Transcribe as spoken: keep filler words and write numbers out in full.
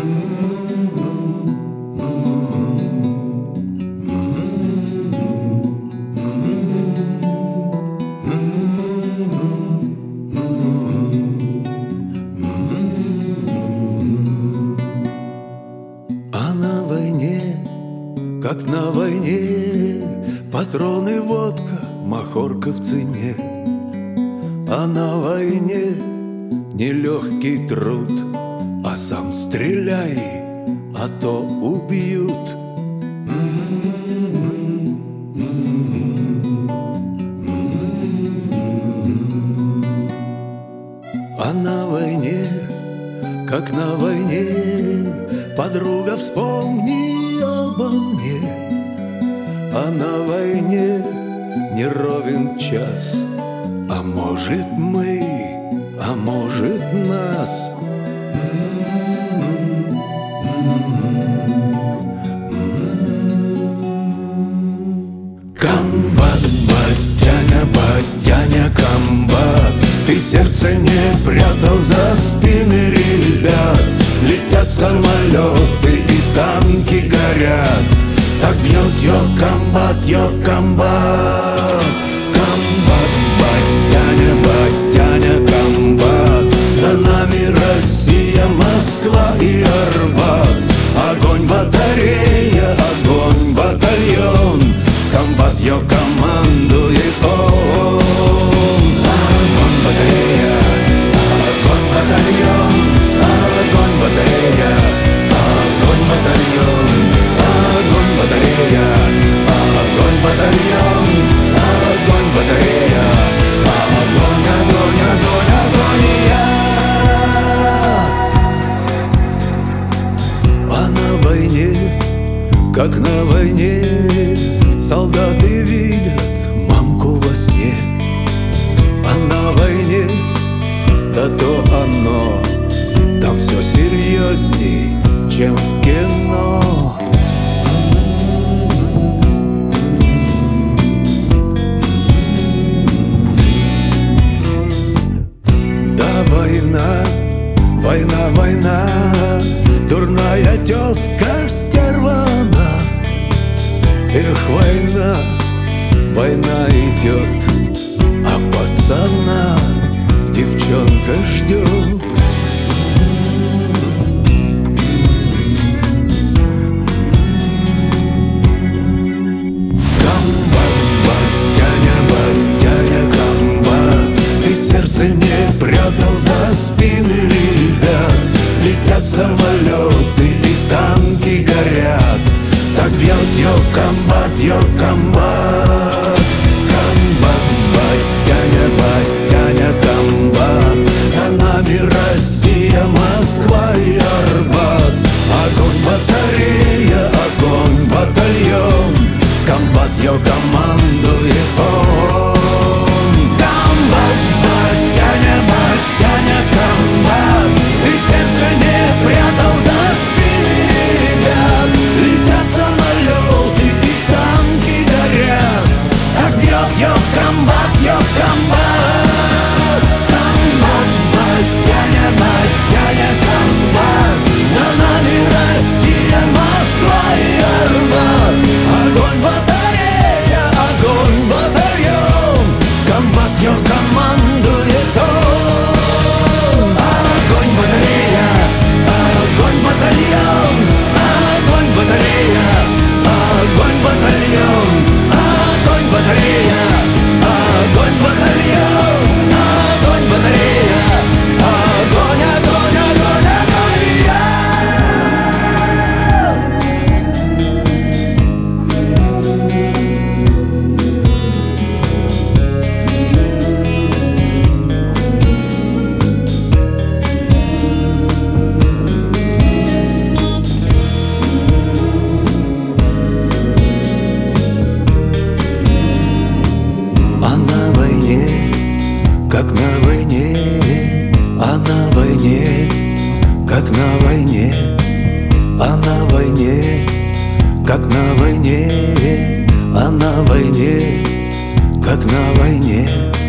А на войне, как на войне, патроны, водка, махорка в цене. А на войне нелегкий труд, а сам стреляй, а то убьют. А на войне, как на войне, подруга, вспомни обо мне. А на войне не ровен час, а может мы, а может нас. Комбат, батяня, батяня, комбат, ты сердце не прятал за спины ребят. Летят самолеты и танки горят. Так бьет йо комбат, йо комбат. Комбат, батяня, батяня, комбат, за нами Россия, Москва и Арбат. Огонь батарея, огонь батальон, комбат йо командует он. Огонь батарея, огонь батальон, огонь батарея, огонь батальон, огонь батарея, огонь батальон, огонь батарея, огонь, огонь, огонь, агония. А на войне, как на войне, солдаты видят мамку во сне. А на войне, да то оно, там все серьезней, чем в кино. Да, война, война, война, дурная тетка стервана. Эх, война, война идет, а пацана девчонка ждет. Комбат, батяня, батяня, комбат, ты сердце не прятал за спины ребят. Летят самолеты и танки горят. Так бьет йо комбат, йо комбат. Комбат, батяня, батяня, комбат, за нами Россия, Москва и Арбат. Огонь батарея, огонь батальон, комбат йо командует он. Комбат, батяня, батяня, комбат, ты сердце не прятал за спины ребят. Летят самолеты и танки горят. Так бьет йо комбат, йо комбат. Комбат, батяня, батяня, комбат, за нами Россия, Москва и Арбат. Огонь батарея, огонь батальон, комбат йо командует он. Огонь батарея, огонь батальон, огонь батарея, огонь батальон, огонь батарея, огонь батальон, огонь батарея, огонь, огонь, огонь, агония. А на войне, как на войне, а на войне, как на войне, а на войне, как на войне, а на войне, как на войне.